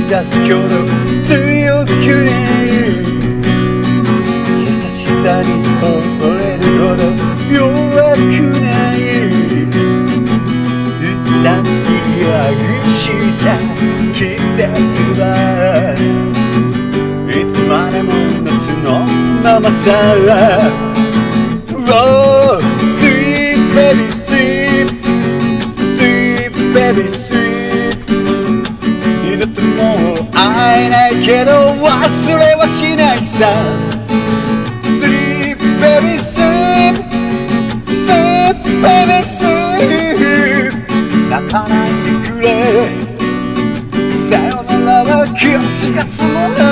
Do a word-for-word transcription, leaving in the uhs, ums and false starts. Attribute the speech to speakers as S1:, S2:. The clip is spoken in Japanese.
S1: 出す今日の強くね優しさに惚れるほど弱くない歌い上げした季節はいつまでも夏のままさOh, sweet baby, sweet, sweet baby, sweet 二度ともう会えないけど忘れはしないさ Sweet baby, sweet, sweet baby, sweet 泣かないでくれさよならは気持ちが積もら